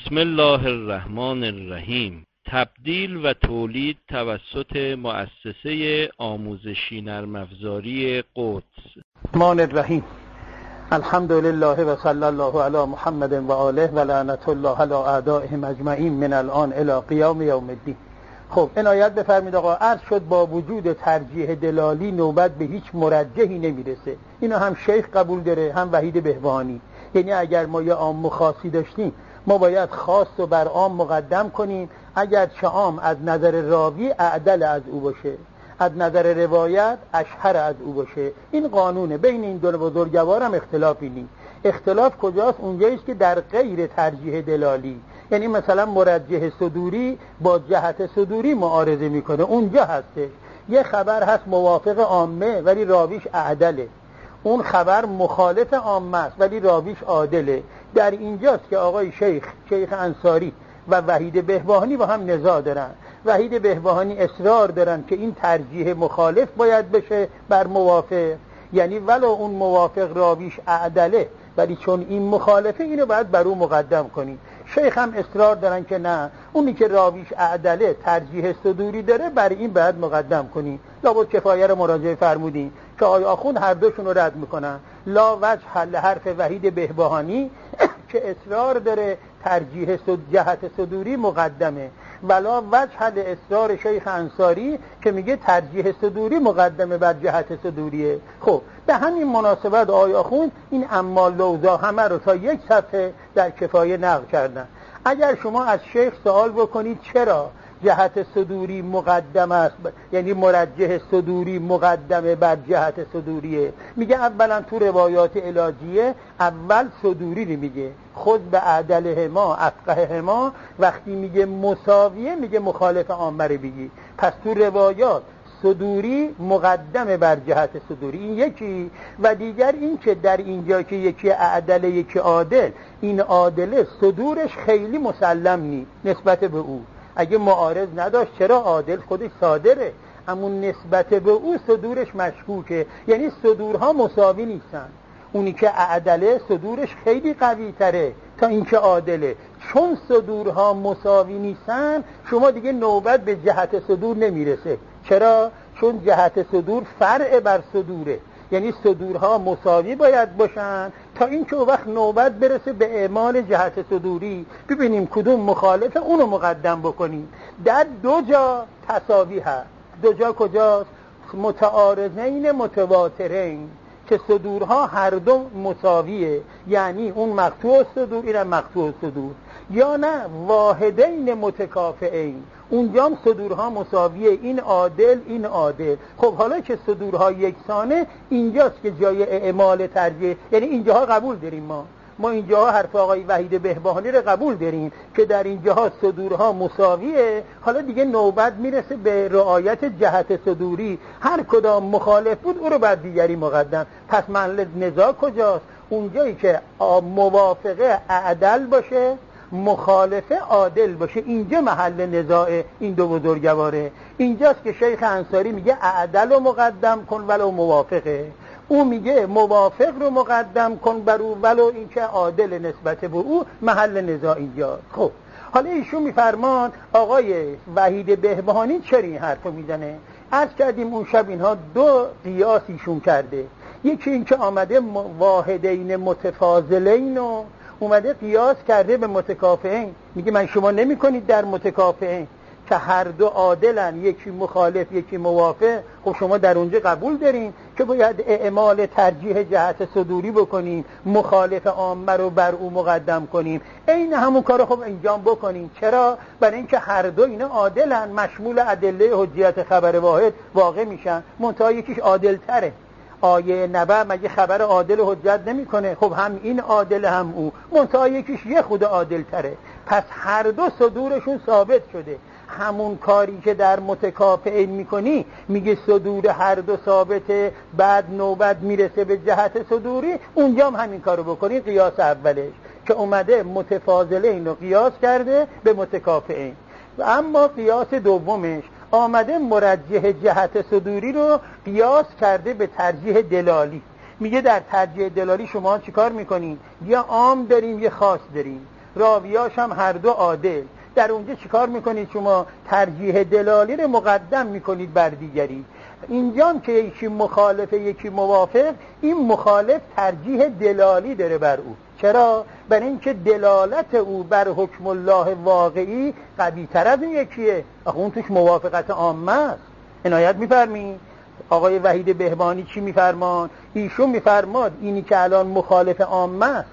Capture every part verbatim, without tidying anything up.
بسم الله الرحمن الرحیم. تبدیل و تولید توسط مؤسسه آموزشی نرم افزاری قدس. الرحمن الرحیم. الحمد لله و صلی الله علی محمد و آله و لعنت الله علی اعدائهم اجمعین من الان الی قیام یوم الدین. خب عنایت بفرمید آقا، عرض شد با وجود ترجیح دلالی نوبت به هیچ مرجحی نمیرسه. اینو هم شیخ قبول داره هم وحید بهبهانی. یعنی اگر ما یه عام و خاصی داشتیم ما باید خاص رو بر عام مقدم کنیم، اگر چه عام از نظر راوی اعدل از او باشه، از نظر روایت اشهر از او باشه. این قانونه. بین این دو بزرگوار هم اختلافی نیست. اختلاف کجاست؟ اونجاییست که در غیر ترجیح دلالی، یعنی مثلا مرجح صدوری با جهت صدوری معارضه میکنه، اونجا هسته یه خبر هست موافق عامه ولی راویش اعدله، اون خبر مخالف عامه است ولی راویش عادله. در اینجاست که آقای شیخ شیخ انصاری و وحید بهبهانی با هم نزاع دارن. وحید بهبهانی اصرار دارن که این ترجیح مخالف باید بشه بر موافق، یعنی ولو اون موافق راویش اعدله ولی چون این مخالفه اینو باید بر او مقدم کنی. شیخ هم اصرار دارن که نه، اونی که راویش اعدله ترجیح صدوری داره بر این باید مقدم کنی. لابد کفایه رو مراجعه فرمودین که آقای آخوند هر دوشون رو رد میکنن. لا وجه حل حرف وحید بهبهانی که اصرار داره ترجیح جهت صدوری مقدمه، ولا وجه حل اصرار شیخ انصاری که میگه ترجیح صدوری مقدمه بر جهت صدوریه. خب به همین مناسبت آقای آخوند این اما لوزا همه رو تا یک صفحه در کفایه نقل کردن. اگر شما از شیخ سوال بکنید چرا جهت صدوری مقدم است، یعنی مرجح صدوری مقدمه بر جهت صدوریه، میگه اولا تو روایات علاجیه اول صدوری رو میگه، خود به عدله ما افقه ما، وقتی میگه مساویه میگه مخالف عامه رو بگی. پس تو روایات صدوری مقدمه بر جهت صدوری، این یکی. و دیگر این که در اینجا که یکی عدل یکی عادل، این عادله صدورش خیلی مسلم نی نسبت به او، اگه معارض نداشت چرا عادل خودش صادره، اما نسبت به او صدورش مشکوکه، یعنی صدورها مساوی نیستن. اونی که عدله صدورش خیلی قوی تره تا اینکه عادله. چون صدورها مساوی نیستن شما دیگه نوبت به جهت صدور نمیرسه. چرا؟ چون جهت صدور فرع بر صدوره، یعنی صدورها مساوی باید باشن تا اینکه وقت نوبت برسه به اعمال جهت صدوری، ببینیم کدوم مخالفه اونو مقدم بکنیم. در دو جا تساوی هست. دو جا کجاست؟ متعارضین متواترین، که صدورها هر دو مساویه، یعنی اون مقطوع صدور اینم مقطوع صدور، یا نه واحدین متکافئین، اونجا هم صدورها مساویه، این عادل این عادل. خب حالا که صدورها یکسانه اینجاست که جای اعمال ترجیح، یعنی اینجاها قبول داریم ما ما اینجاها حرف آقای وحید بهبهانی رو قبول داریم که در اینجاها صدورها مساویه. حالا دیگه نوبت میرسه به رعایت جهت صدوری، هر کدام مخالف بود او رو بر دیگری مقدم. پس محل نزاع کجاست؟ اونجایی که موافقه عدل باشه مخالفه عادل باشه، اینجا محل نزاع این دو بزرگواره. اینجاست که شیخ انصاری میگه عدل رو مقدم کن ولو موافقه، او میگه موافق رو مقدم کن بر او ولو اینکه عادل نسبت به او. محل نزاع اینجا. خب حالا ایشون میفرمان آقای وحید بهبهانی چرا این حرفو میزنه؟ عرض کردیم اون شب اینها دو قیاس ایشون کرده، یکی اینکه آمده واحدین متفاضلین و اومده قیاس کرده به متکافئین، میگه من شما نمی کنید در متکافئین که هر دو عادلن، یکی مخالف یکی موافق. خب شما در اونجا قبول دارین که باید اعمال ترجیح جهت صدوری بکنیم، مخالف عامه رو بر او مقدم کنیم. این همون کارو خب انجام بکنیم. چرا؟ برای اینکه هر دو اینا عادلن، مشمول ادله حجیت خبر واحد واقع میشن، منتها یکیش عادل تره. آیه نبأ مگه خبر عادل حجت نمیکنه؟ خب هم این عادل هم او، منتها یکیش یه خود عادل تره. پس هر دو صدورشون ثابت شده. همون کاری که در متکافئین میکنی، میگه صدور هر دو ثابته، بعد نوبت میرسه به جهت صدوری، اونجا هم همین کارو بکنی. قیاس اولش که اومده متفاضلین رو قیاس کرده به متکافئین، و اما قیاس دومش آمده مرجح جهت صدوری رو قیاس کرده به ترجیح دلالی. میگه در ترجیح دلالی شما چیکار میکنین؟ یا عام داریم یا خاص داریم. راویاش هم هر دو عادل. در اونجا چیکار میکنید شما؟ ترجیح دلالی رو مقدم میکنید بر دیگری. اینجا هم که یکی مخالف یکی موافق، این مخالف ترجیح دلالی داره بر او. چرا؟ برای اینکه دلالت او بر حکم الله واقعی قوی تر از این یکیه. آخه اون توش موافقت عامه است. عنایت میفرمایید آقای وحید بهبانی چی میفرمان؟ ایشون میفرماد اینی که الان مخالف عامه است،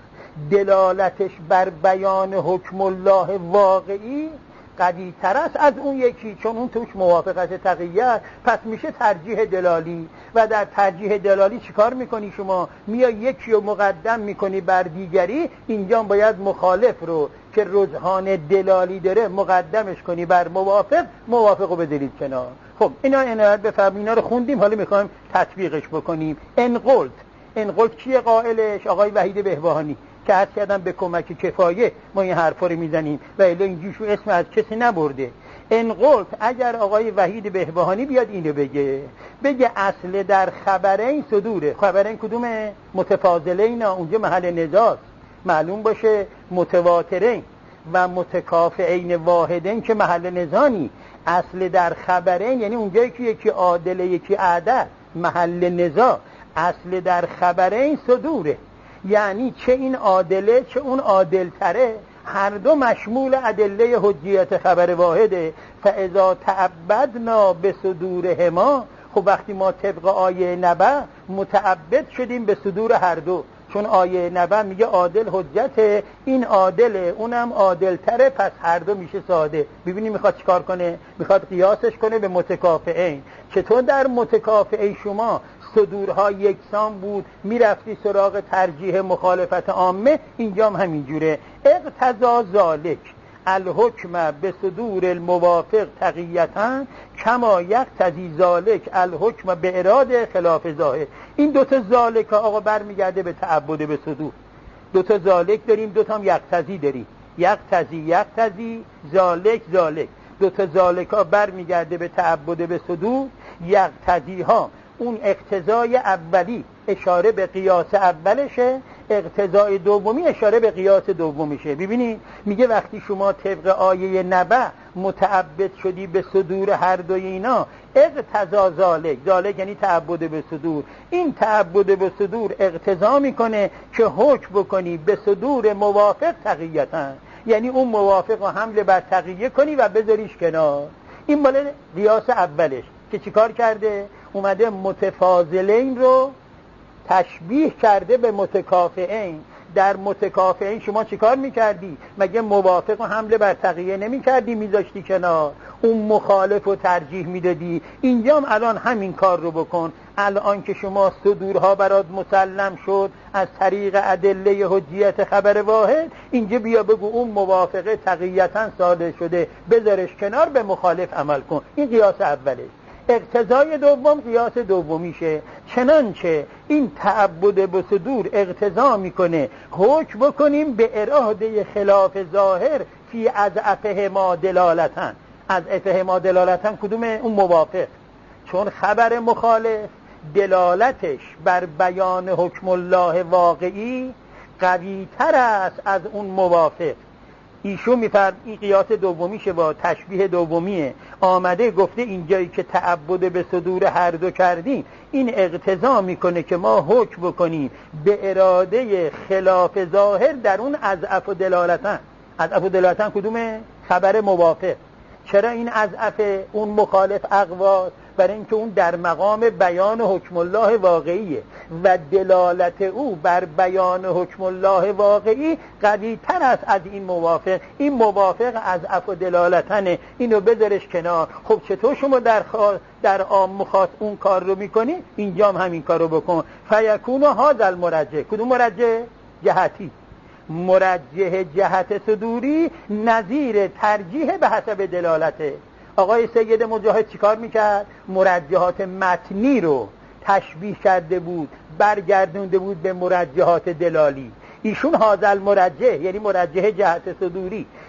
دلالتش بر بیان حکم الله واقعی قوی تر است از اون یکی، چون اون توش موافقت تقیه، پس میشه ترجیح دلالی. و در ترجیح دلالی چیکار میکنی شما؟ میای یکی رو مقدم میکنی بر دیگری. اینجا باید مخالف رو که رجحان دلالی داره مقدمش کنی بر موافق، موافق رو بذارید کنار. خب اینا عنایت بفرمایید، اینا رو خوندیم، حالا میخوایم تطبیقش بکنیم. انقلت انقلت کیه قائلش؟ آقای وحید بهبهانی که عرض کردم به کمک کفایه ما این حرفا رو میزنیم و الا اینجوشو اسم از کسی نبرده. انقلت اگر آقای وحید بهبهانی بیاد اینو بگه بگه اصل در خبرین صدوره. خبرین کدومه؟ متفاضلین، اونجا محل نزاع. معلوم باشه متواترین و متکافئین واحدین که محل نزاعی. اصل در خبرین یعنی اونجایی که یکی عادل یکی اعدل، محل نزاع. اصل در خبرین صدوره، یعنی چه این عادله چه اون عادل تره، هر دو مشمول ادله حجیت خبر واحده. فاذا تعبدنا به صدورهما، خب وقتی ما طبق آیه نبأ متعبد شدیم به صدور هر دو، چون آیه نبأ میگه عادل حجته، این عادله اونم عادل تره، پس هر دو میشه ساده. ببینی میخواد چیکار کنه؟ میخواد قیاسش کنه به متکافئین. چطور در متکافئین شما صدورها یکسان بود میرفتی سراغ ترجیح مخالفت عامه، اینجا هم همینجوره. اقتضا ذالک الحکم به صدور الموافق تقییتا کما یقتضی ذالک الحکم به اراده خلاف ظاهر. این دوتا ذالک آقا برمیگرده به تعبد به صدور. دوتا ذالک داریم، دوتا هم یقتضی داریم. یقتضی یقتضی ذالک ذالک. دوتا ذالک ها برمیگرده به تعبد به صدور. یقتضی ها اون اقتضای اولی اشاره به قیاس اولشه، اقتضای دومی اشاره به قیاس دومیشه. ببینید میگه وقتی شما طبق آیه نبأ متعبد شدی به صدور هر دوی اینا، اقتضا ذالک، ذالک یعنی تعبد به صدور، این تعبد به صدور اقتضا میکنه که حکم بکنی به صدور موافق تقییتا، یعنی اون موافق رو حمل بر تقیه کنی و بذاریش کنار. این مال قیاس اولش که چیکار کرده؟ اومده متفاضلین رو تشبیه کرده به متکافئین. در متکافئین شما چیکار میکردی؟ مگه موافق و حمله بر تقیه نمیکردی میذاشتی کنار؟ اون مخالف رو ترجیح میدادی. اینجا هم الان همین کار رو بکن. الان که شما صدورها برات مسلم شد از طریق ادله حجیت خبر واحد، اینجا بیا بگو اون موافقه تقییتا صادر شده بذارش کنار، به مخالف عمل کن. این قیاس اوله. اقتضای دوم قیاس دومیشه. چنانچه این تعبد به صدور اقتضا میکنه حکم بکنیم به اراده خلاف ظاهر فی اضعفه ما دلالتن. اضعفه ما دلالتن کدومه؟ اون موافق. چون خبر مخالف دلالتش بر بیان حکم الله واقعی قوی تر است از اون موافق. ایشون میفرد این قیاس دومیشه با تشبیه دومیه. آمده گفته اینجایی که تعبد به صدور هر دو کردیم، این اقتضا میکنه که ما حکم بکنیم به اراده خلاف ظاهر در اون اضعف و دلالتن. اضعف و دلالتن کدومه؟ خبر موافق. چرا این اضعف اون مخالف اقواست؟ برای اینکه اون در مقام بیان حکم الله واقعیه و دلالت او بر بیان حکم الله واقعی قوی تر است از این موافق. این موافق از اضعف و دلالتنه، اینو بذارش کنار. خب چطور شما در خوا... در عام مخاط اون کار رو میکنی؟ اینجا هم همین کار رو بکن. فیکون هذا المرجح. کدوم مرجح؟ جهتی. مرجح جهت صدوری نظیر ترجیح به حسب دلالته. آقای سید مجاهد چیکار میکرد؟ مرجحات متنی رو تشبیه کرده بود، برگردونده بود به مرجحات دلالی. ایشون هذا المرجح یعنی مرجح جهت صدوری،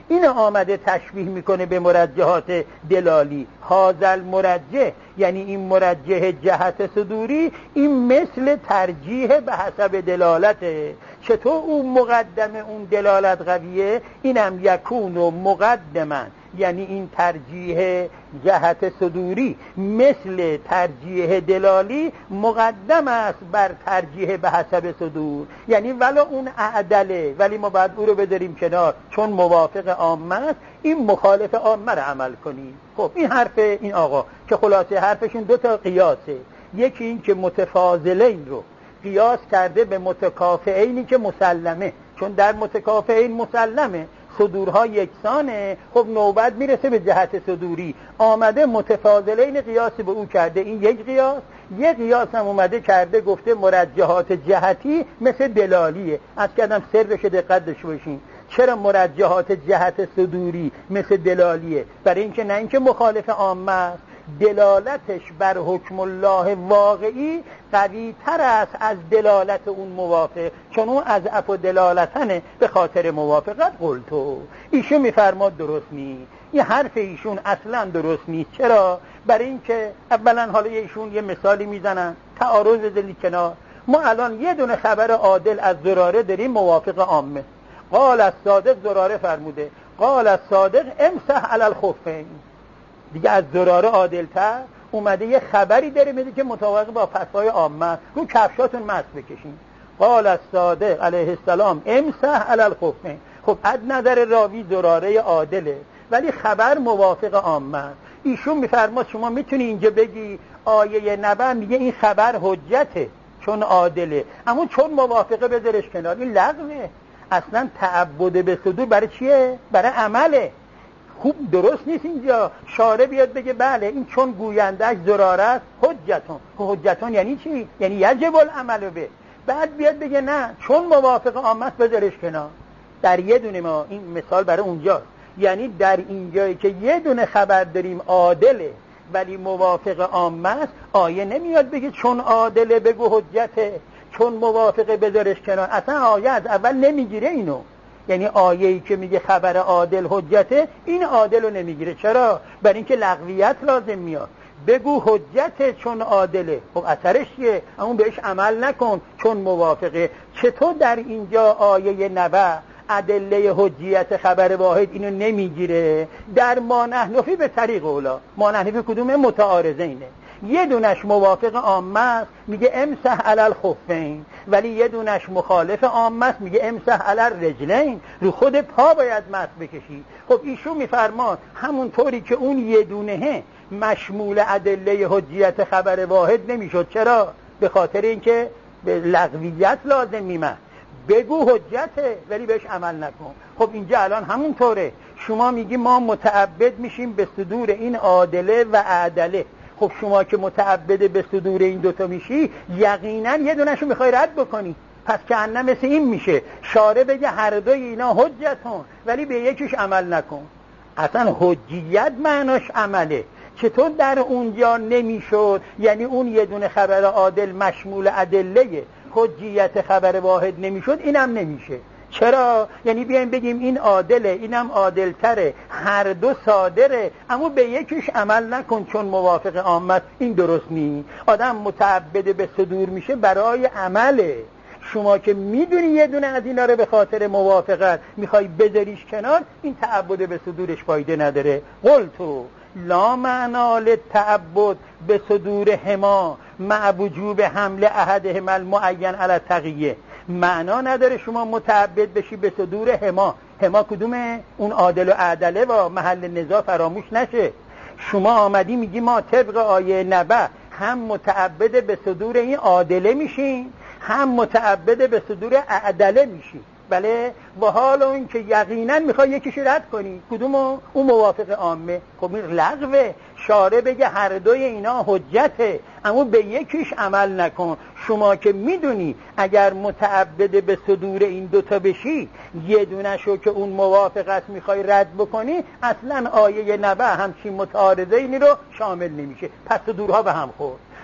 این آمده تشبیه میکنه به مرجحات دلالی. هازل مرجح یعنی این مرجح جهت صدوری، این مثل ترجیح به حسب دلالته. چطور اون مقدم اون دلالت قویه، اینم یکون و مقدمن، یعنی این ترجیح جهت صدوری مثل ترجیح دلالی مقدم است بر ترجیح به حسب صدور. یعنی ولو اون اعدله ولی ما باید او رو بذاریم کنار، چون موافق عامه است این مخالف عامه رو عمل کنیم. خب این حرف این آقا که خلاصه حرفشون دو تا قیاسه. یکی این که متفاضلین رو قیاس کرده به متکافئینی که مسلمه، چون در متکافئین مسلمه صدورها یکسانه. خب نوبت میرسه به جهت صدوری، آمده متفاضلین قیاس به او کرده، این یک قیاس. یک قیاس هم اومده کرده گفته مرجحات جهتی مثل دلالیه. از کردم سرش دقت داشته باشین چرا مرجحات جهت صدوری مثل دلالیه؟ برای اینکه نه اینکه مخالف عامه است، دلالتش بر حکم الله واقعی قوی تر است از دلالت اون موافق، چون اون از اف و دلالتنه به خاطر موافقت. قلتو ایشون میفرماد درست نیست، این حرف ایشون اصلا درست نیست. چرا؟ برای اینکه اولا حالا ایشون یه مثالی میزنن، تعارض بذارید کنار. ما الان یه دونه خبر عادل از زراره داریم موافق عامه. قال از صادق، زراره فرموده قال از صادق امسح علی الخفین. دیگه از زراره عادل‌تر اومده یه خبری داره میده که مطابق با فتوای عامه، رو کفشاتون مس بکشین. قال از صادق علیه السلام امسح علی الخفین. خب از نظر راوی زراره عادله ولی خبر موافق عامه. ایشون میفرماد شما میتونی اینجا بگی آیه نبا میگه این خبر حجته چون عادله، اما چون موافقه بذارش کنار. این لغوه. اصلا تعبد به صدور برای چیه؟ برای عمله. خوب درست نیست اینجا شارع بیاد بگه بله این چون گویندهش زراره است حجتون. حجتون یعنی چی؟ یعنی یجب العمل به. بعد بیاد بگه نه چون موافق عامه است بذارش کنار. در یه دونه ما این مثال برای اونجاست، یعنی در اینجایی که یه دونه خبر داریم عادله ولی موافق عامه است، آیه نمیاد بگه چون عادله بگو حجته، چون موافقه بذارش کنار. اصلا آیه از اول نمیگیره اینو. یعنی آیه‌ای که میگه خبر عادل حجته، این عادل رو نمیگیره. چرا؟ برای اینکه لغویت لازم میاد. بگو حجته چون عادله، خب اثرش چیه؟ اما بهش عمل نکن چون موافقه. چطور در اینجا آیه نبع ادله حجیت خبر واحد اینو نمیگیره؟ در ما نحنفی به طریق اولا. ما نحنفی کدومه؟ متعارضینه. یه دونش موافق عامه است میگه امسح علی الخفین، ولی یه دونش مخالف عامه است میگه امسح علی الرجلین، رو خود پا باید مس بکشی. خب ایشون میفرمان همون طوری که اون یه دونه مشمول ادله حجیت خبر واحد نمیشد. چرا؟ به خاطر اینکه به لغویت لازم میمد. بگو حجته ولی بهش عمل نکن. خب اینجا الان همون طوره. شما میگی ما متعبد میشیم به صدور این عادله و عدله. خب شما که متعبد به صدور این دوتا میشی، یقینا یه دونشو میخوای رد بکنی. پس کأنه مثل این میشه شارع بگه هر دوی اینا حجتون ولی به یکیش عمل نکن. اصلا حجیت معناش عمله. چطور در اونجا نمیشد؟ یعنی اون یه دونه خبر عادل مشمول ادله حجیت خبر واحد نمیشد، اینم نمیشه. چرا؟ یعنی بیایم بگیم این عادله اینم عادلتره، هر دو صادره، اما به یکیش عمل نکن چون موافق عامه. این درست نیست. آدم متعبد به صدور میشه برای عمله. شما که میدونی یه دونه از اینا رو به خاطر موافقت میخوای بذاریش کنار، این تعبد به صدورش فایده نداره. قلتو لا معنا للتعبد به صدور هما مع وجوب حمل احدهما المعین علی تقیه. معنا نداره شما متعبد بشی به صدور هما. هما کدومه؟ اون عادل و عدله و محل نزاع فراموش نشه. شما آمدی میگی ما طبق آیه نبع هم متعبد به صدور این عادله میشین هم متعبد به صدور عدله میشین. بله، و حالا این که یقینا میخوای یکیش رد کنی، کدومو؟ اون موافق عامه. خب این لغوه. شارع بگه هر دوی اینا حجته اما به یکیش عمل نکن. شما که میدونی اگر متعبد به صدور این دوتا بشی، یه دونشو که اون موافقت میخوای رد بکنی، اصلا آیه نبع همچین متعارضه اینی رو شامل نمیشه. پس صدورها به هم خورد.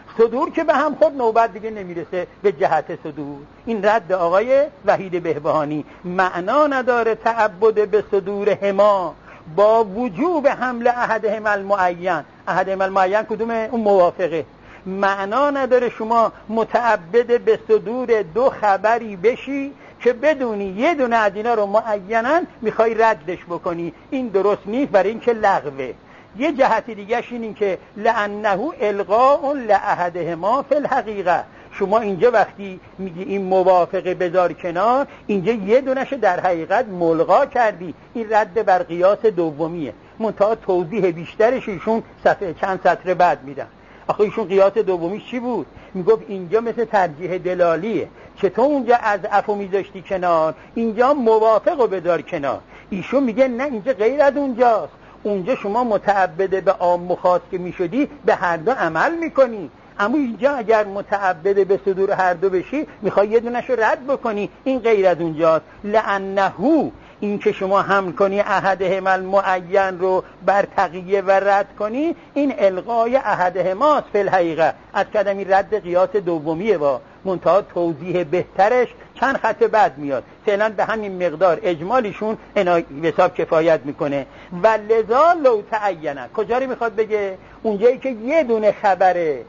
صدور که به هم خود نوبت دیگه نمیرسه به جهت صدور. این رد آقای وحید بهبهانی. معنا نداره تعبد به صدور هما با وجوب حمل احدهم المعین. احدهم المعین کدومه؟ اون موافقه. معنا نداره شما متعبد به صدور دو خبری بشی که بدونی یه دونه از اینا رو معیناً میخوای ردش بکنی. این درست نیست، برای این که لغوه. یه جهت دیگه شین این که لأنه القاء لأحدهما فی الحقیقه. شما اینجا وقتی میگی این موافقه بذار کنار، اینجا یه دونش در حقیقت ملغا کردی. این رد بر قیاس دومیه. منتها توضیح بیشترش ایشون صفحه چند سطر بعد میدن. آخه ایشون قیاس دومیش چی بود؟ میگفت اینجا مثل ترجیح دلالیه. چطور اونجا از عفو میذاشتی کنار، اینجا موافق رو بذار کنار. ایشون میگه نه، اینجا غیر از اونجاست. اونجا شما متعبد به عام و خاص که میشدی به هر دو عمل میکنی، اما اینجا اگر متعبد به صدور هر دو بشی میخوای یه دونش رو رد بکنی. این غیر از اونجاست. لأنه این که شما حمل کنی احدهم المعین رو بر تقیه و رد کنی، این الغای احدهماست فی الحقیقه. از کدمی رد قیاس دومیه. با منتها توضیح بهترش چند خط بعد میاد. فعلا به همین مقدار اجمالیشون اینا حساب کفایت میکنه. و لذا لو تعینه، کجا رو میخواد بگه؟ اونجایی که یه دونه خبره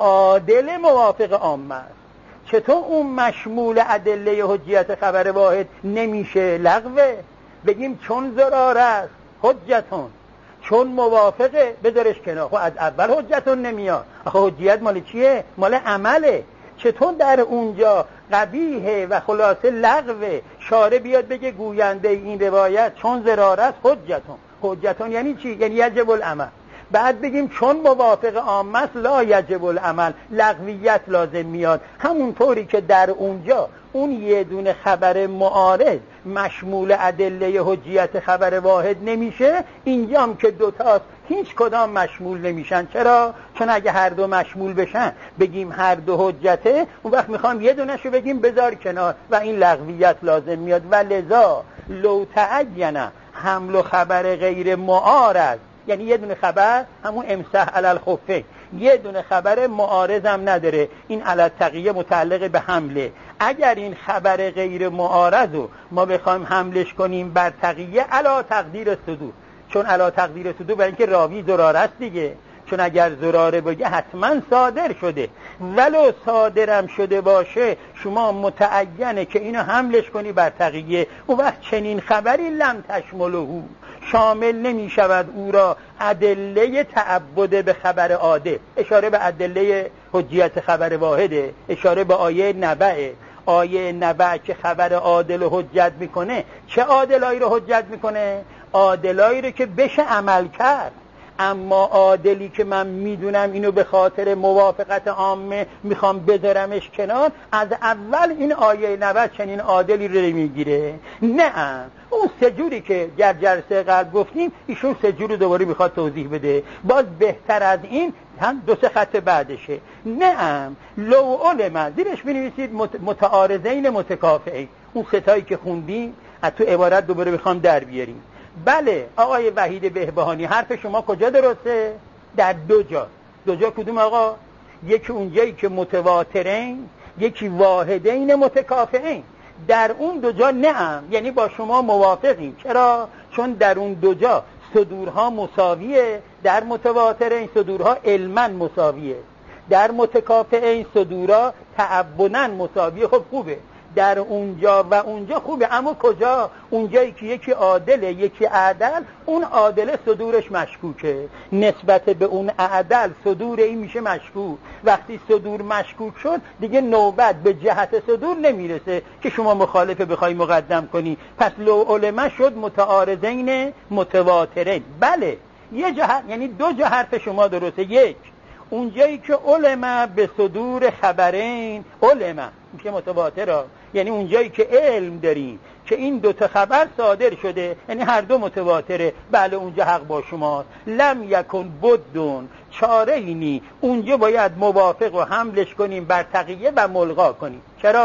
عادل موافق عامه است. چطور اون مشمول ادله حجیت خبر واحد نمیشه؟ لغوه. بگیم چون ضرار است حجتون، چون موافقه بذارش کنار. خب از اول حجتون نمیاد. آخه حجیت مال چیه؟ مال عمله. چطور در اونجا قبیحه و خلاصه لغوه شارع بیاد بگه گوینده این روایت چون ضرار است حجتون. حجتون یعنی چی؟ یعنی یجب العمل. بعد بگیم چون موافق عام است لا یجب العمل، لغویت لازم میاد. همونطوری که در اونجا اون یه دونه خبر معارض مشمول ادله حجیت خبر واحد نمیشه، اینجا هم که دوتاست هیچ کدام مشمول نمیشن. چرا؟ چون اگه هر دو مشمول بشن بگیم هر دو حجته، اون وقت میخوام یه دونشو بگیم بذار کنار و این لغویت لازم میاد. و لذا لو تعینه حمل و خبر غیر معارض، یعنی یه دونه خبر همون امسح علی الخفین، یه دونه خبر معارض هم نداره. این علی التقیه متعلق به حمله. اگر این خبر غیر معارض رو ما بخوایم حملش کنیم بر تقیه علی تقدیر صدور، چون علی تقدیر صدور برای اینکه راوی ضرار است دیگه، چون اگر ضراره بگه حتما صادر شده. ولو صادرم شده باشه شما متعینه که اینو حملش کنی بر تقیه. اون وقت چنین خبری لم تشمله، شامل نمی شود او را ادله تعبد به خبر عادل. اشاره به ادله حجیت خبر واحده، اشاره به آیه نبعه. آیه نبع که خبر عادل حجت میکنه، چه عادلایی رو حجت میکنه؟ عادلایی رو که بشه عمل کرد. اما عادلی که من میدونم اینو به خاطر موافقت عامه میخوام بذارمش کنار، از اول این آیه نبع چنین عادلی رو میگیره. نه، اون سجوری که در جلسه قبل گفتیم ایشون سجور رو دوباره میخواد توضیح بده. باز بهتر از این هم دو سه خط بعدشه. نه، لو علم، زیرش بنویسید متعارضین متکافئین. اون ستایی که خوندیم از تو عبارت دوباره میخوام در بیاریم. بله آقای وحید بهبهانی، حرف شما کجا درسته؟ در دو جا. دو جا کدوم آقا؟ یکی اونجایی که متواترین، یکی واحدین متکافئین. در اون دو جا نعم، یعنی با شما موافقیم. چرا؟ چون در اون دو جا صدورها مساویه. در متواترین صدورها علما مساویه، در متکافئین صدورها تعبداً مساویه. خب خوبه، در اونجا و اونجا خوبه. اما کجا؟ اونجایی که یکی عادله یکی اعدل، اون عادله صدورش مشکوکه نسبت به اون اعدل، صدور این میشه مشکوک. وقتی صدور مشکوک شد دیگه نوبت به جهت صدور نمیرسه که شما مخالفه بخوای مقدم کنی. پس لو علمه شد متعارضین متواترین. بله یه جهت، یعنی دو جا حرف شما درسته. یک، اونجایی که علمه به صدور خبرین، علمه میشه متواتره، یعنی اونجایی که علم داریم که این دوتا خبر صادر شده، یعنی هر دو متواتره، بله اونجا حق با شماست. لم یکن بدون، چاره اینی، اونجا باید موافق و حملش کنیم بر تقیه و ملغا کنیم. چرا؟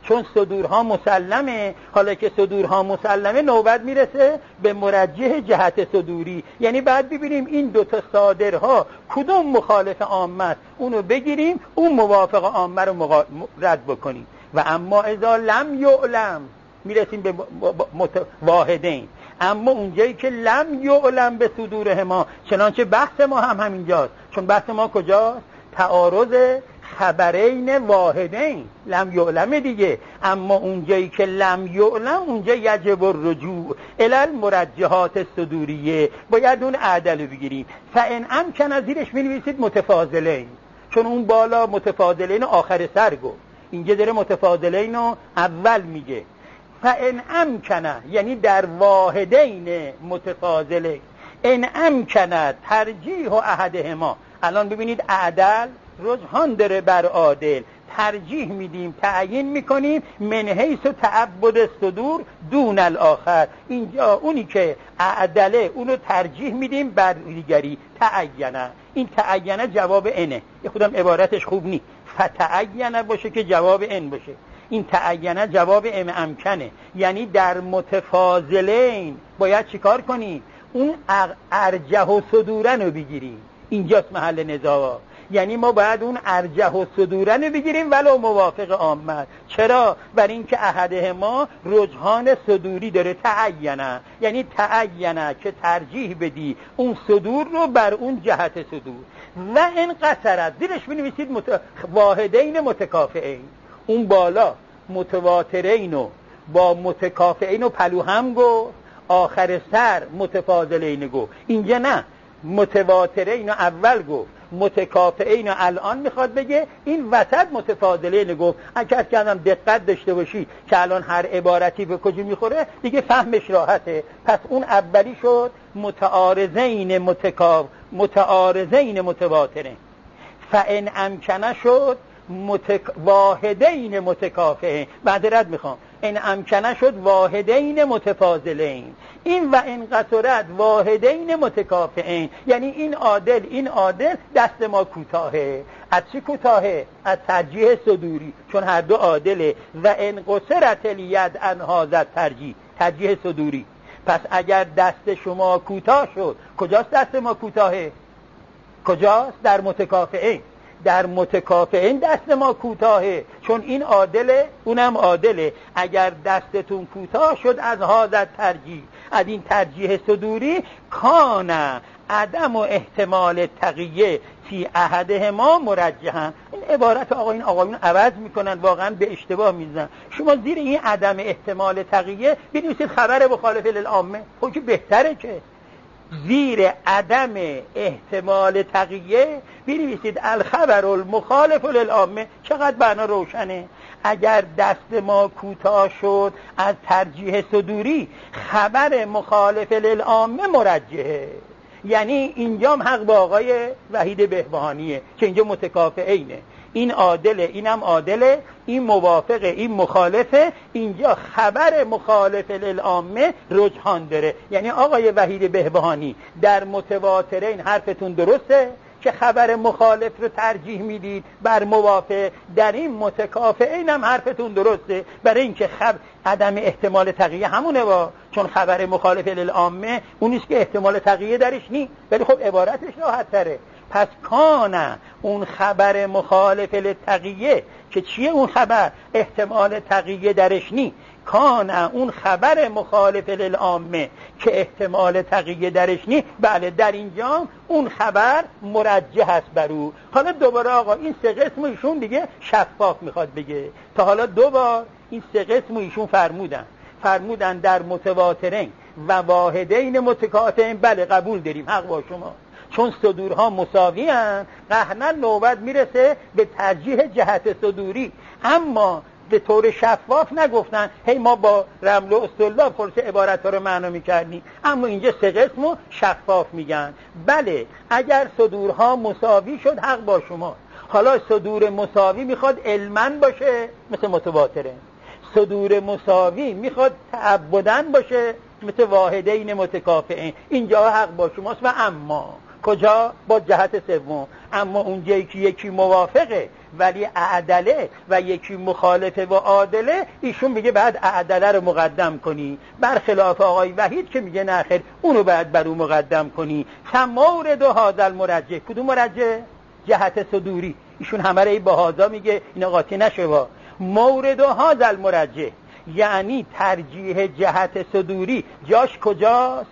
چون صدورها مسلمه. حالا که صدورها مسلمه نوبت میرسه به مرجح جهت صدوری، یعنی بعد ببینیم این دوتا صادرها کدوم مخالف عامه است، اونو بگیریم، اون موافق عامه رو مغا... رد بکنیم. و اما اذا لم یعلم میرسیم به واحدین. اما اونجایی که لم یعلم به صدورهما، چنانچه بحث ما هم همینجاست. چون بحث ما کجاست؟ تعارض خبرین واحدین، لم یعلم دیگه. اما اونجایی که لم یعلم، اونجا یجب الرجوع الی المرجحات صدوریه، باید اون عدل بگیریم. فان امکن زیرش می‌نویسید متفاضلین، چون اون بالا متفاضلین آخر سر گفت، اینجا داره متفاضلین رو اول میگه. فان امکن یعنی در واحدین متفاضلین، ان امکن ترجیح احدهما. الان ببینید عدل رجحان داره بر عادل، ترجیح میدیم، تعیین میکنیم من حیث تعبد صدور دون الاخر. اینجا اونی که عدله اونو ترجیح میدیم بر دیگری. تعینه، این تعینه جواب انه، یه خودم عبارتش خوب نی، فتعینه باشه که جواب ان باشه. این تعینه جواب ام امکنه، یعنی در متفاضلین باید چیکار کنیم؟ اون ارجح و صدورن رو بگیریم. اینجاست محل نزاع، یعنی ما باید اون ارجح و صدورن رو بگیریم ولو موافق عامه. چرا؟ برای اینکه احده ما رجحان صدوری داره. تعینه یعنی تعینه که ترجیح بدی اون صدور رو بر اون جهت صدور. و این قصرت زیرش بنویسید مت... واحدین متکافئین. اون بالا متواترین و با متکافئین و پلو هم گفت، آخر سر متفاضلین گفت. اینجا نه، متواترین اول گفت، متکافئین الان میخواد بگه، این وسط متفاضلین گفت. اگر کردم دقت داشته باشی که الان هر عبارتی به کجا میخوره دیگه فهمش راحته. پس اون اولی شد متعارضین متکاف متعارضین متواترین. فان امکنه شد متک... واحدین متکافئین. معذرت میخوام، این امکنه شد واحدین متفاضلین. این و این قصرت واحدین متکافئین، یعنی این عادل این عادل دست ما کوتاهه. از چی کوتاهه؟ از ترجیح صدوری، چون هر دو عادله. و این قصرت الید ان هذا ترجیح، ترجیح صدوری. پس اگر دست شما کوتاه شد، کجاست دست ما کوتاهه؟ کجاست؟ در متکافئین. در متکافئین دست ما کوتاهه، چون این عادله اونم عادله. اگر دستتون کوتاه شد از حاضر ترجیح، از این ترجیح صدوری، کان عدم و احتمال تقیه فی احدهما مرجحا. این عبارت آقایون آقایون عوض میکنن، واقعا به اشتباه میزنن. شما زیر این عدم احتمال تقیه بنویسید خبر مخالف للعامه، خب که بهتره. که زیر عدم احتمال تقیه بنویسید الخبر المخالف للعامه. چقدر معنا روشنه. اگر دست ما کوتاه شد از ترجیح صدوری، خبر مخالف للعامه مرجحه. یعنی اینجا هم حق با آقای وحید بهبهانیه که اینجا متکافئینه. این عادله اینم عادله، این موافقه این مخالفه. اینجا خبر مخالف للعامه رجحان داره. یعنی آقای وحید بهبهانی در متواترین حرفتون درسته که خبر مخالف رو ترجیح میدید بر موافق. در این متکافئین هم حرفتون درسته، برای اینکه خب عدم احتمال تقیه همونه با، چون خبر مخالف للعامه اون نیست که احتمال تقیه درش نی، ولی خب عبارتش راحت تره. پس کانه اون خبر مخالف للتقیه که چیه؟ اون خبر احتمال تقیه درش نی. کانه اون خبر مخالف للعامه که احتمال تقیه درش نی، بله در اینجا اون خبر مرجح است بر او. حالا دوباره آقا این سه قسم ایشون دیگه شفاف میخواد بگه. تا حالا دوبار این سه قسم ایشون فرمودن فرمودن در متواترین و واحدین متکافئین. بله قبول داریم، حق با شما، چون صدورها مساوی هستند. قهنا نوبت میرسه به ترجیح جهت صدوری. اما به طور شفاف نگفتن هی ما با رمل و استدلال فرص عبارت ها رو معنا میکردیم. اما اینجا سه قسم رو شفاف میگن. بله اگر صدورها مساوی شد حق با شما. حالا صدور مساوی میخواد علما باشه مثل متواتره، صدور مساوی میخواد تعبدن باشه مثل واحدین متکافئین. اینجا حق با شماست. و اما کجا؟ با جهت سوم. اما اونجایی که یکی موافقه ولی اعدله و یکی مخالفه و عادله، ایشون میگه بعد اعدله رو مقدم کنی، برخلاف آقای وحید که میگه نه خیر اونو بعد بر اون مقدم کنی. فمورد هذا المرجح، کدوم مرجح؟ جهت صدوری. ایشون همه رو با هذا میگه، اینا قاطی نشه. با مورد هذا المرجح یعنی ترجیح جهت صدوری جاش کجاست؟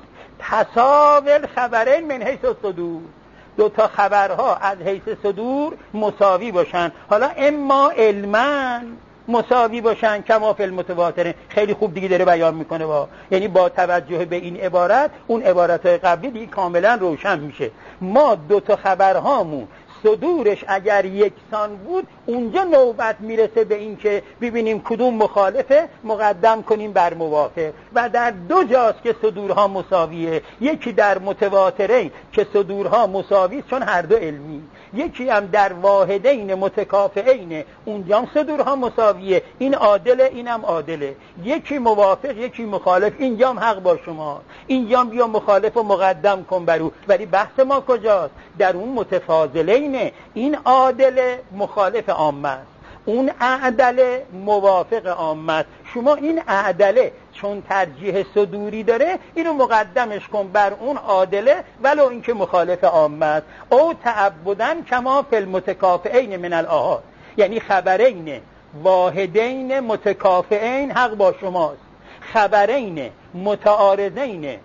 تساوی خبرین من حیث الصدور، دو تا خبرها از حیث صدور مساوی باشن. حالا اما علما مساوی باشن کما فی المتواتر. خیلی خوب دیگه داره بیان میکنه با، یعنی با توجه به این عبارت اون عبارت‌های قبلی دیگه کاملا روشن میشه. ما دو تا خبرهامون صدورش اگر یکسان بود، اونجا نوبت میرسه به این که ببینیم کدوم مخالفه مقدم کنیم بر موافق. و در دو جاست که صدورها مساویه، یکی در متواترین که صدورها مساوی چون هر دو علمی، یکی هم در واحدین متکافئین اونجا هم صدورها مساویه، این عادله اینم عادله، یکی موافق یکی مخالف، اینجا هم حق با شما، اینجا هم بیا مخالف و مقدم کن برو. ولی بحث ما کجاست؟ در اون متفاضلین، این عادله مخالف عامه است، اون اعدله موافق عامه است. شما این اعدله چون ترجیح صدوری داره، اینو مقدمش کن بر اون عادله ولو اینکه مخالف عامه است. او تعبدن کما فی المتکافئین من الاحاد، یعنی خبرین واحدین متکافئین حق با شماست، خبرین متعارضین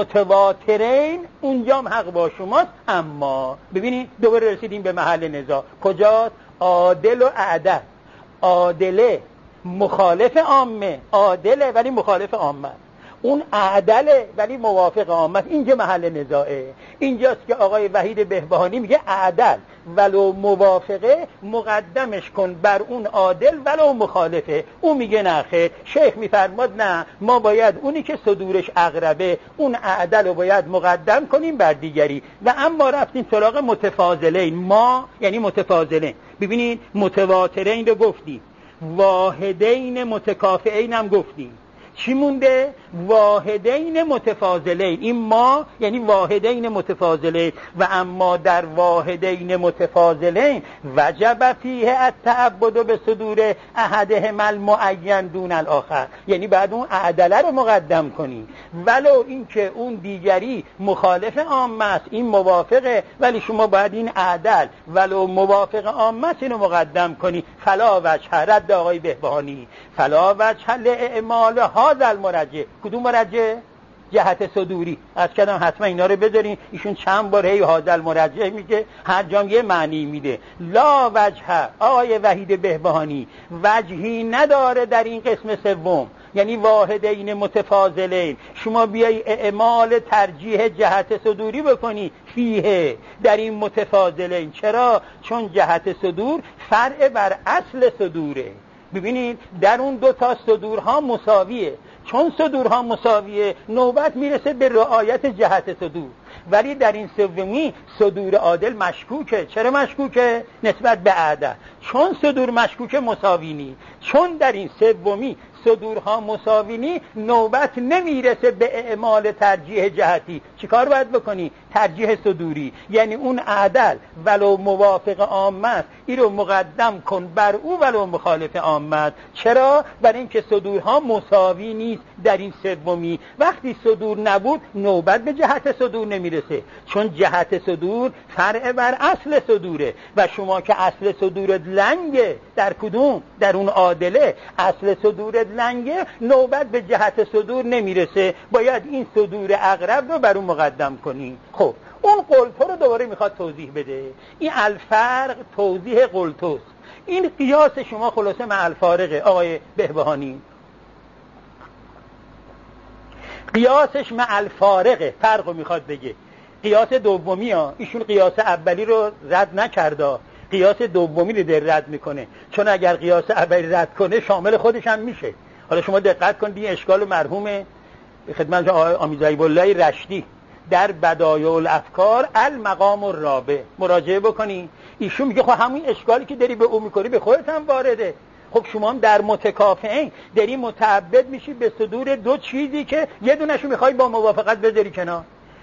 متواترین اونجا هم حق با شماست. اما ببینید دوباره رسیدیم به محل نزاع، کجاست؟ عادل و اعدل. عادله مخالف عامه، عادله ولی مخالف عامه، اون اعدله ولی موافق عامه. اینجا محل نزاعه. اینجاست که آقای وحید بهبهانی میگه اعدل ولو موافقه مقدمش کن بر اون عادل ولو مخالفه. اون میگه نه خیر، شیخ میفرماد نه، ما باید اونی که صدورش اقربه اون اعدل رو باید مقدم کنیم بر دیگری. و اما رفتیم سراغ متفاضلین، ما یعنی متفاضلین. ببینید متواترین رو گفتیم، واحدین متکافئین هم گفتیم، چی مونده؟ واحدین متفاضلین. این ما یعنی واحدین متفاضلین. و اما در واحدین متفاضلین وجب فیه التعبد به صدور احدهما المعین دون الاخر، یعنی بعد اون اعدله رو مقدم کنی ولو اینکه اون دیگری مخالف عامه است، این موافقه، ولی شما باید این اعدل ولو موافق عامه است اینو مقدم کنی. فلا وجه، رد آقای بهبهانی، فلا وجه لاعمال هذا المرجح. کدوم مرجح؟ جهت صدوری. از کدام حتما اینا رو بذارین، ایشون چند بار هی هذا المرجح میگه، هر جام یه معنی میده. لا وجه، آقای وحید بهبهانی وجهی نداره در این قسم سوم، یعنی واحدین متفاضلین شما بیای اعمال ترجیح جهت صدوری بکنی فیه در این متفاضلین. چرا؟ چون جهت صدور فرع بر اصل صدوره. ببینید در اون دو تا صدورها مساویه، چون صدورها مساویه نوبت میرسه به رعایت جهت صدور. ولی در این سومی صدور عادل مشکوکه. چرا مشکوکه؟ نسبت به اعدل. چون صدور مشکوکه مساوینی، چون در این سومی صدورها مساوینی نوبت نمیرسه به اعمال ترجیح جهتی. چیکار باید بکنی؟ ترجیح صدوری، یعنی اون عدل ولو موافق عامه است این رو مقدم کن بر او ولو مخالف عامه است. چرا؟ برای اینکه صدورها مساوی نیست در این سومی. وقتی صدور نبود نوبت به جهت صدور نمیرسه، چون جهت صدور فرع بر اصل صدوره و شما که اصل صدورت لنگه، در کدوم؟ در اون عادله. اصل صدورت لنگه، نوبت به جهت صدور نمیرسه، باید این صدور اقرب رو بر اون مقدم کنی. خب اون قلتو رو دوباره میخواد توضیح بده. این الفرق توضیح قلتوست. این قیاس شما خلاصه مع الفارقه آقای بهبهانی، قیاسش مع الفارقه، فرق رو میخواد بگه. قیاس دومی ها، ایشون قیاس اولی رو رد نکرده، قیاس دومی رو در رد میکنه، چون اگر قیاس اولی رد کنه شامل خودش هم میشه. حالا شما دقت کنید این اشکال مرحوم خدمت آقای امیرزاده الله رشدی در بدایع الافکار المقام الرابع مراجعه بکنی. ایشون میگه خب همین اشکالی که داری به او میکنی به خودت هم وارده. خب شما هم در متکافئین داری متعبد میشی به صدور دو چیزی که یه دونشو میخوای با موافقت بذاری کنار.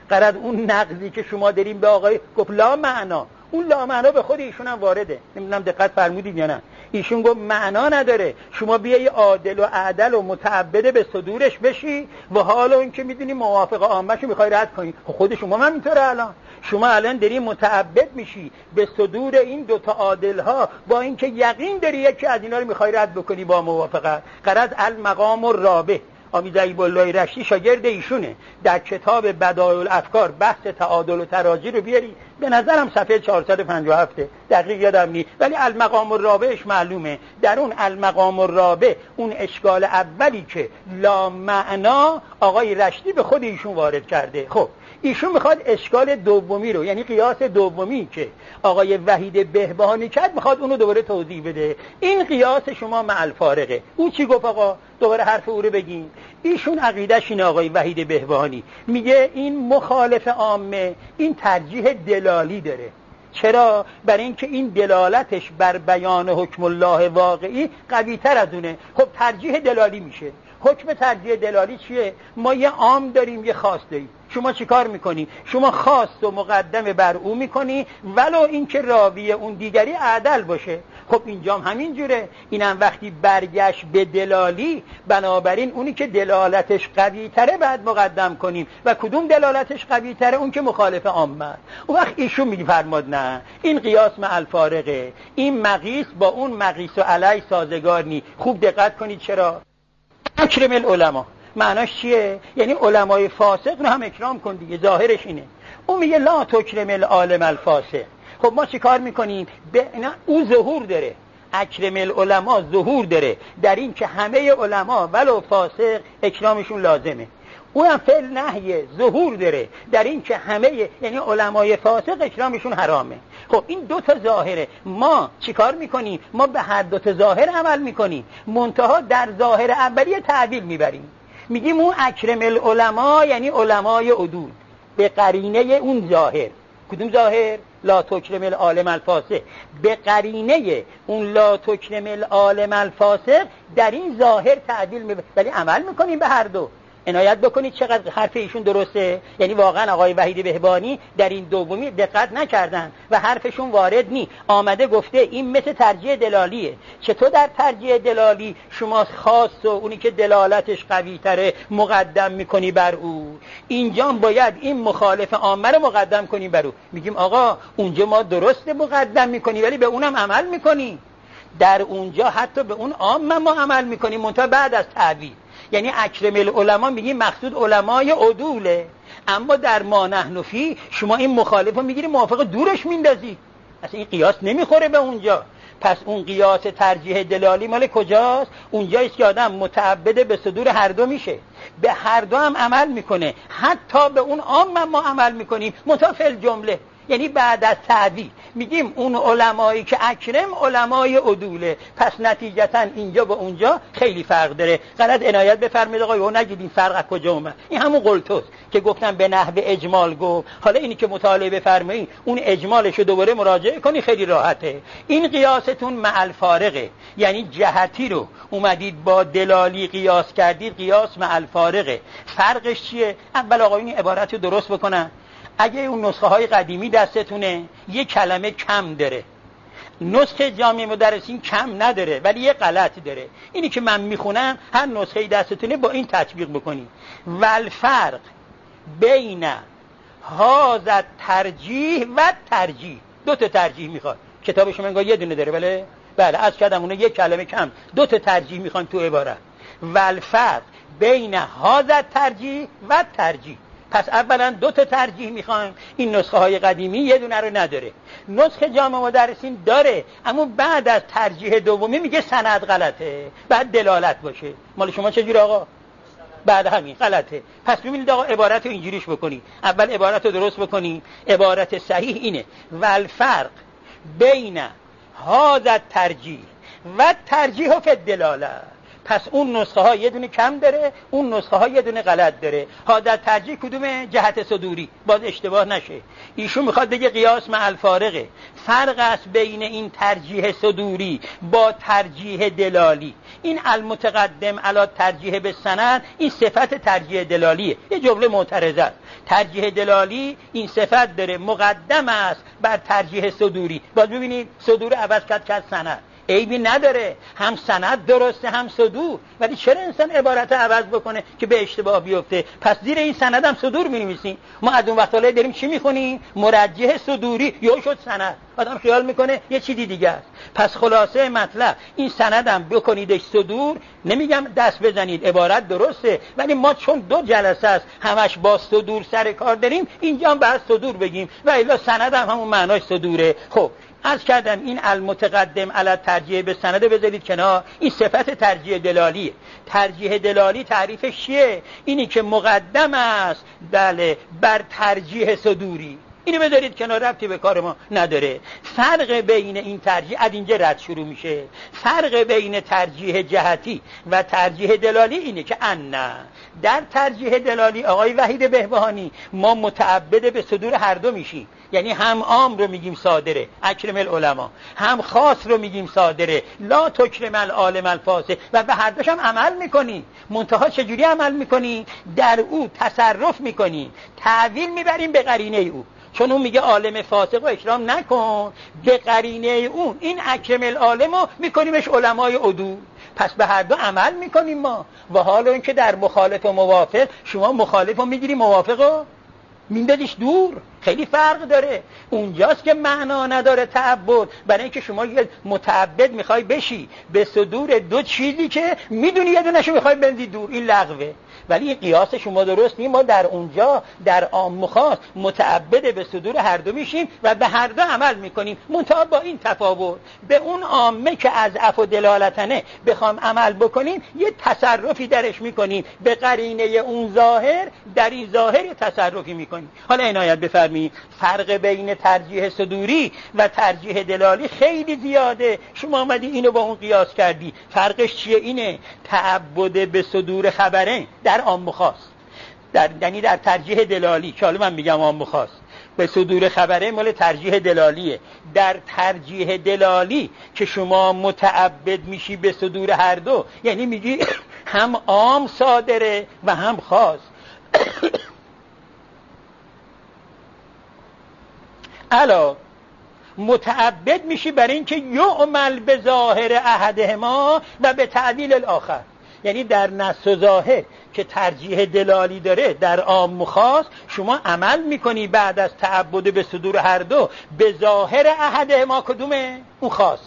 قرار اون نقضی که شما داریم به آقای گفت لا معنا، اون لا معنا به خود ایشون هم وارده. نمیدونم دقت فرمودید یا نه. ایشون گفت معنا نداره، شما بیای عادل و عدل و متعبد به صدورش بشی و حالا این که میدونی موافقه عامه‌شو میخوای رد کنی. خود شما هم اینطوره، الان شما الان داری متعبد میشی به صدور این دوتا عادل ها با اینکه یقین داری یکی از اینا رو میخوای رد بکنی با موافقت. غرض المقام الرابع آمیز ایب‌الله رشتی شاگرد ایشونه، در کتاب بدایع الافکار بحث تعادل و تراجی رو بیاری، به نظرم صفحه چهارصد و پنجاه و هفت دقیق یادم نیست، ولی المقام الرابعش معلومه. در اون المقام الرابع اون اشکال اولی که لا معنا آقای رشتی به خود ایشون وارد کرده. خب ایشون میخواد اشکال دومی رو، یعنی قیاس دومی که آقای وحید بهبهانی کرد، میخواد اونو دوباره توضیح بده. این قیاس شما مع الفارقه. او چی گفت آقا؟ دوباره حرف او رو بگیم. ایشون عقیدهش اینه، آقای وحید بهبهانی میگه این مخالف عامه این ترجیح دلالی داره. چرا؟ برای اینکه این دلالتش بر بیان حکم الله واقعی قوی تر از اونه. خب ترجیح دلالی میشه. حکم ترجیح دلالی چیه؟ ما یه عام داریم یه خاص داریم. شما چی کار میکنی؟ شما خاص و مقدم بر او میکنی ولو اینکه راوی اون دیگری عدل باشه. خب اینجام همین جوره. اینم وقتی برگشت به دلالی، بنابراین اونی که دلالتش قوی تره بعد مقدم کنیم. و کدوم دلالتش قوی تره؟ اون که مخالف عامه. اون وقت ایشون میگه فرماد نه، این قیاس مع الفارقه، این مقیس با اون مقیس و علی سازگار نی. خوب دقت کنید. چرا؟ اکرم العلماء معناش چیه؟ یعنی علمای فاسق رو هم اکرام کن دیگه، ظاهرش اینه. اون میگه لا تکرم العالم الفاسق. خب ما چی کار میکنیم؟ به او ظهور داره، اکرم العلماء ظهور داره در این که همه علما ولو فاسق اکرامشون لازمه. او هم فعل نهیه ظهور داره در این که همه، یعنی علمای فاسق اکرامشون حرامه. خب این دو تا ظاهره. ما چیکار میکنیم؟ ما به هر دو تا ظاهر عمل میکنیم، منتها در ظاهر اولیه تعبیر میبریم. میگیم اون اکرم العلماء یعنی علمای عدول به قرینه اون ظاهر. کدوم ظاهر؟ لا تکرم العالم الفاسق. به قرینه اون لا تکرم العالم الفاسق در این ظاهر تعدیل میبریم، ولی عمل میکنیم به هر دو. عنایت بکنید چقدر حرف ایشون درسته. یعنی واقعا آقای وحید بهبهانی در این دومی دقت نکردن و حرفشون وارد نی. آمده گفته این مثل ترجیح دلالیه. چطور در ترجیح دلالی شما خاص و اونی که دلالتش قوی تره مقدم میکنی بر او، اینجا باید این مخالف عامه رو مقدم کنی بر او. میگیم آقا اونجا ما درسته مقدم میکنی ولی به اونم عمل میکنی. در اونجا حتی به اون عامه ما عمل میکنیم منتها بعد از تعبیر. یعنی اکرم العلماء میگیم مقصود علمای عدوله، اما در ما نحن فی شما این مخالف رو میگیری موافق دورش میندازی. اصلا این قیاس نمیخوره به اونجا. پس اون قیاس ترجیح دلالی مال کجاست؟ اونجاییست که آدم متعبد به صدور هر دو میشه، به هر دو هم عمل میکنه، حتی به اون عام ما عمل میکنیم متفل جمله. یعنی بعد از تعبیر میگیم اون علمایی که اکرم علمای عدوله. پس نتیجتا اینجا با اونجا خیلی فرق داره. غلط عنایت بفرمایید آقای او نگید این فرق از کجا اومد. این همون قلتوست که گفتم به نحو اجمال گفت. حالا اینی که مطالعه بفرمایید اون اجمالشو دوباره مراجعه کنی خیلی راحته. این قیاستون مع الفارقه، یعنی جهتی رو اومدید با دلالی قیاس کردید، قیاس مع الفارقه. فرقش چیه؟ اول آقا این عبارت رو درست بکنن. اگه اون نسخه های قدیمی دستتونه یه کلمه کم داره، نسخه جامع مدرسین کم نداره ولی یه غلط داره. اینی که من میخونم هر نسخه دستتونه با این تطبیق بکنی. والفرق بین هذا ترجیح و ترجیح. دو تا ترجیح میخواد. کتاب شما انگار یه دونه داره. بله بله از کردم اونه یک کلمه کم، دو تا ترجیح میخوان تو عبارت. والفرق بین هذا ترجیح و ترجیح. پس اولا دو تا ترجیح میخوایم. این نسخه های قدیمی یه دونه رو نداره. نسخه جامع مدرسین داره، اما بعد از ترجیح دومی میگه سند غلطه، بعد دلالت باشه. مال شما چجوری آقا؟ بعد همین غلطه. پس ببینید آقا عبارت رو اینجوریش بکنی. اول عبارت رو درست بکنی. عبارت صحیح اینه والفرق بین هذا ترجیح و ترجیح فی الدلاله. پس اون نسخه ها یه دونه کم داره، اون نسخه ها یه دونه غلط داره. ها در ترجیح کدومه؟ جهت صدوری، باز اشتباه نشه. ایشون میخواد بگه قیاس مع الفارقه. فرق است بین این ترجیح صدوری با ترجیح دلالی. این المتقدم علی ترجیح به سند، این صفت ترجیح دلالیه. یه جمله معترضه است. ترجیح دلالی این صفت داره، مقدم است بر ترجیح صدوری. باز ببینید صدور عوض کرد کرد سند، عیبی نداره، هم سند درسته هم صدور. ولی چرا انسان عبارت عوض بکنه که به اشتباه بیفته؟ پس زیر این سند هم صدور می‌نویسیم. ما از اون وقتا داریم چی می‌خونیم؟ مرجح صدوری، یا شد سند. آدم خیال میکنه یه چیزی دیگه است. پس خلاصه مطلب این سندم بکنیدش صدور. نمیگم دست بزنید، عبارت درسته، ولی ما چون دو جلسه است همش با صدور سر کار داریم، اینجا هم باید صدور بگیم و الا سندم همون معناش صدوره. خب عرض کردم این المتقدم علی ترجیح به سند بذارید کنار، این صفت ترجیح دلالیه. ترجیح دلالی تعریفش چیه؟ اینی که مقدم است بله بر ترجیح صدوری. اینو بذارید کنار، ربطی به کار ما نداره. فرق بین این ترجیح از اینجا رد شروع میشه. فرق بین ترجیح جهتی و ترجیح دلالی اینه که ان در ترجیح دلالی آقای وحید بهبهانی ما متعبد به صدور هر دو میشیم. یعنی هم عام رو میگیم صادره، اکرم العلماء، هم خاص رو میگیم صادره، لا تکرم العالم الفاسد، و به هر دوش هم عمل میکنی. منتها چجوری عمل میکنی؟ در او تصرف میکنی، تعویل میبریم به قرینه او. چون اون میگه عالم فاسق و اکرام نکن، به قرینه اون این اکرم العالم رو میکنیمش علمای عدول. پس به هر دو عمل میکنیم ما. و حالا اینکه در مخالف و موافق شما مخالف رو میگیری، موافق رو میندازیش دور، خیلی فرق داره. اونجاست که معنا نداره تعبد، برای اینکه شما یه متعبد میخوای بشی به صدور دو چیزی که میدونی یه دونشو میخوای بندی دور، این لغوه. ولی این قیاس شما درست نیست. ما در اونجا در عام و خاص متعبد به صدور هر دو میشیم و به هر دو عمل میکنیم، منتها با این تفاوت به اون عامه که از عفو دلالتنه بخوام عمل بکنیم یه تصرفی درش میکنیم، به قرینه اون ظاهر در این ظاهر یه تصرفی میکنیم. حالا عنایت بفرمایید فرق بین ترجیح صدوری و ترجیح دلالی خیلی زیاده. شما آمدی اینو با اون قیاس کردی، فرقش چیه؟ اینه تعبد به صدور خبره در عام و خاص، در یعنی در ترجیح دلالی که حالا من میگم عام و خاص، به صدور خبره مال ترجیح دلالیه. در ترجیح دلالی که شما متعبد میشی به صدور هر دو، یعنی میگی هم عام صادره و هم خاص. الا متعبد میشی برای اینکه یعمل به ظاهر احدهما و به تعدیل الاخر. یعنی در نص و ظاهر که ترجیح دلالی داره در عام و خاص شما عمل میکنی بعد از تعبد به صدور هر دو به ظاهر احدهما، کدومه؟ اون خاص،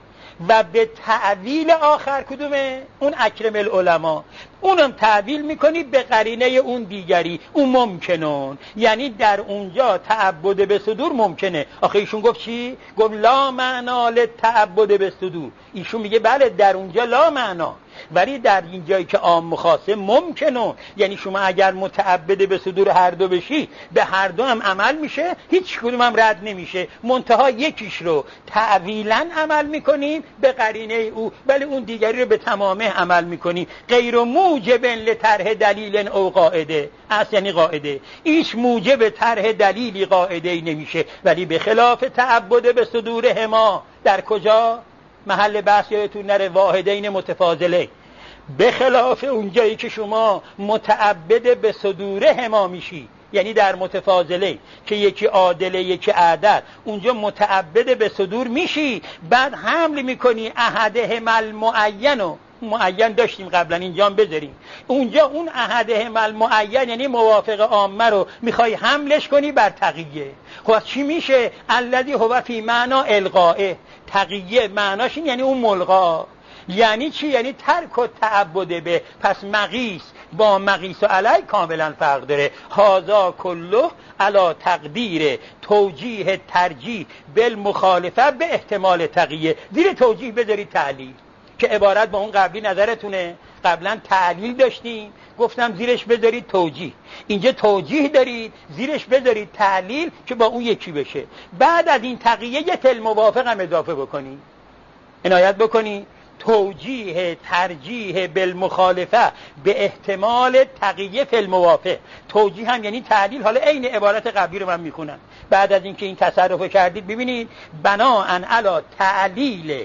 و به تعویل آخر کدومه؟ اون اکرم العلماء. اونم تعویل میکنی به قرینه اون دیگری، اون ممکنون. یعنی در اونجا تعبد به صدور ممکنه. آخه ایشون گفت چی؟ گفت لا معنا للتعبد به صدور. ایشون میگه بله در اونجا لا معنا، ولی در این جایی که عام مخاصه ممکنه. یعنی شما اگر متعبد به صدور هر دو بشی به هر دو هم عمل میشه، هیچ کدوم هم رد نمیشه، منتها یکیش رو تعویلا عمل میکنیم به قرینه او، ولی اون دیگری رو به تمامه عمل میکنیم. غیر موجب لطرح دلیل او قاعده است، یعنی قاعده ایش موجب طرح دلیلی قاعده ای نمیشه. ولی به خلاف تعبد به صدور هما در کجا؟ محل بحث یادتون نره، واحدین متفاضله. به خلاف اونجایی که شما متعبد به صدور هما میشی، یعنی در متفاضله که یکی عادله یکی عدل، اونجا متعبد به صدور میشی، بعد حمل میکنی احدهم المعین. معین داشتیم قبلا، اینجا هم بذاریم. اونجا اون احدهم المعین یعنی موافق عامه رو میخوای حملش کنی بر تقیه. خب چی میشه؟ الذی هو فی معنا القائه. تقیه معناش این یعنی اون ملغا. یعنی چی؟ یعنی ترک و تعبد به. پس مقیس با مقیس و علی کاملا فرق داره. هازا کله علا تقدیر توجیه ترجیح بالمخالفه به احتمال تقیه. زیر توجیه بذارید تعلیل که عبارت با اون قبلی نظرتونه. قبلا تعلیل داشتیم، گفتم زیرش بذارید توجیه. اینجا توجیه دارید، زیرش بذارید تعلیل که با اون یکی بشه. بعد از این تقیه یه تل موافق هم اضافه بکنی. عنایت بکنی توجیه ترجیح بالمخالفه به احتمال تقیه فی الموافق. توجیه هم یعنی تعلیل. حالا عین عبارت قبلی رو من میخونم بعد از اینکه این تصرف کردید. ببینید بناءً علی تعلیل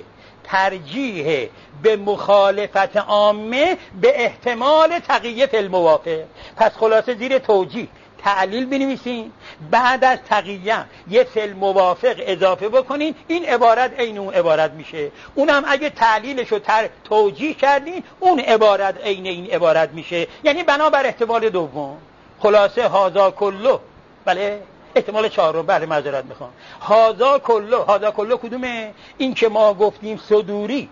ترجیح به مخالفت عامه به احتمال تقیه فی الموافق. پس خلاصه زیر توجیه تعلیل بنویسین، بعد از تقیه یه فی الموافق اضافه بکنین، این عبارت عین اون عبارت میشه. اونم اگه تعلیلش رو تر توجیه کردین اون عبارت عین این عبارت میشه، یعنی بنابر احتمال دوم. خلاصه هازا کلو، بله احتمال چهارم، بله معذرت میخوام، هازا کلو. هازا کلو کدومه؟ این که ما گفتیم صدوری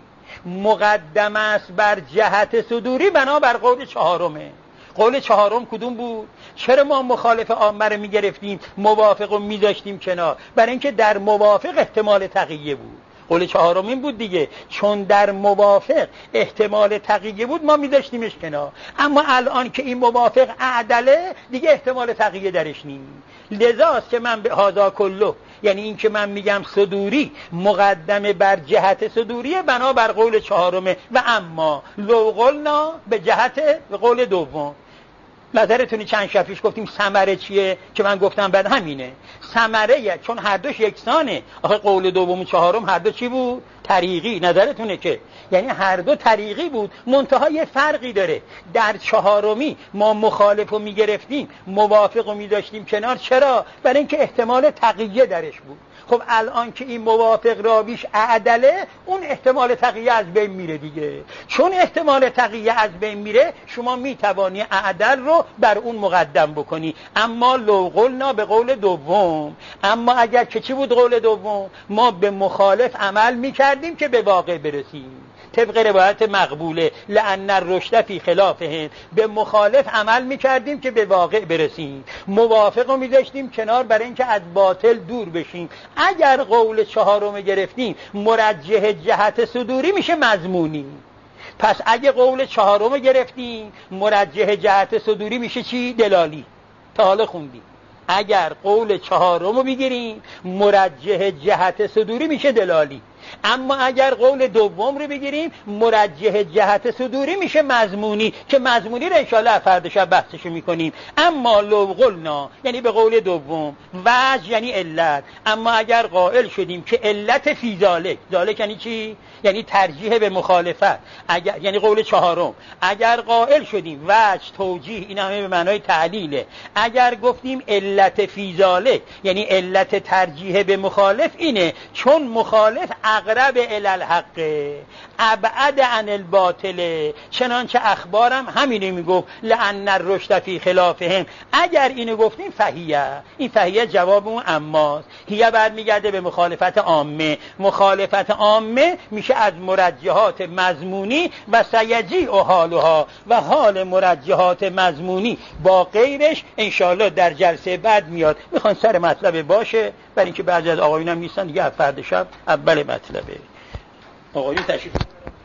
مقدم است بر جهت صدوری بنابر قول چهارمه. قول چهارم کدوم بود؟ چرا ما مخالف عامه رو میگرفتیم موافق رو میذاشتیم کنار؟ برای اینکه در موافق احتمال تقیه بود. قول چهارم این بود دیگه، چون در موافق احتمال تقیه بود ما میذاشتیمش کنار. اما الان که این موافق اعدله دیگه احتمال تقیه درش نیست. لذاست که من به هازا کلو، یعنی این که من میگم صدوری مقدمه بر جهت صدوریه بنابر قول چهارمه. و اما لو قلنا به جهت به قول دوم. نظرتونی چند شب پیش گفتیم ثمره چیه که من گفتم بعد همینه ثمره، چون هر دوش یکسانه. آخه قول دوم و چهارم هر دو چی بود؟ طریقی. نظرتونه که یعنی هر دو طریقی بود، منتها یه فرقی داره. در چهارمی ما مخالف رو میگرفتیم موافق رو میداشتیم کنار. چرا؟ برای اینکه احتمال تقیه درش بود. خب الان که این موافق راویش اعدله اون احتمال تقیه از بین میره دیگه. چون احتمال تقیه از بین میره شما میتوانی اعدل رو بر اون مقدم بکنی. اما لو قلنا به قول دوم، اما اگر که چی بود قول دوم؟ ما به مخالف عمل میکردیم که به واقع برسیم. طبق روایت مقبوله لأن الرشد فی خلافهم، به مخالف عمل میکردیم که به واقع برسیم. موافق رو میذاشتیم کنار برای اینکه از باطل دور بشیم. اگر قول چهارم گرفتیم مرجح جهت صدوری میشه مضمونی. پس اگه قول چهارم گرفتیم مرجح جهت صدوری میشه چی؟ دلالی. تا حالا خوندیم اگر قول چهارم رو بگیریم مرجح جهت صدوری میشه دلالی. اما اگر قول دوم رو بگیریم مرجح جهت صدوری میشه مضمونی، که مضمونی رو انشاءالله فردا شب بحثشو میکنیم. اما لو قلنا یعنی به قول دوم، وجه یعنی علت. اما اگر قائل شدیم که علت فی ذالک، ذالک یعنی چی؟ یعنی ترجیح به مخالفت. اگر یعنی قول چهارم، اگر قائل شدیم وجه توجیه، این همه به معنای تعلیله. اگر گفتیم علت فی ذالک یعنی علت ترجیح به مخالف اینه چون مخالف اقرب الی الحق ابعد عن الباطل، چنانچه اخبارم همینه میگفت لأن الرشد فی خلافهم. اگر اینو گفتیم فهیه، این فهیه جوابمون اماست. هیه برمیگرده به مخالفت عامه. مخالفت عامه میشه از مرجحات مضمونی و سیجی و حالها، و حال مرجحات مضمونی با غیرش انشاءالله در جلسه بعد میاد. میخوان سر مطلب باشه برای اینکه بعضی از آقایون هم نیستن دیگه، فردا شب اول مطلبه. آقایون تشریف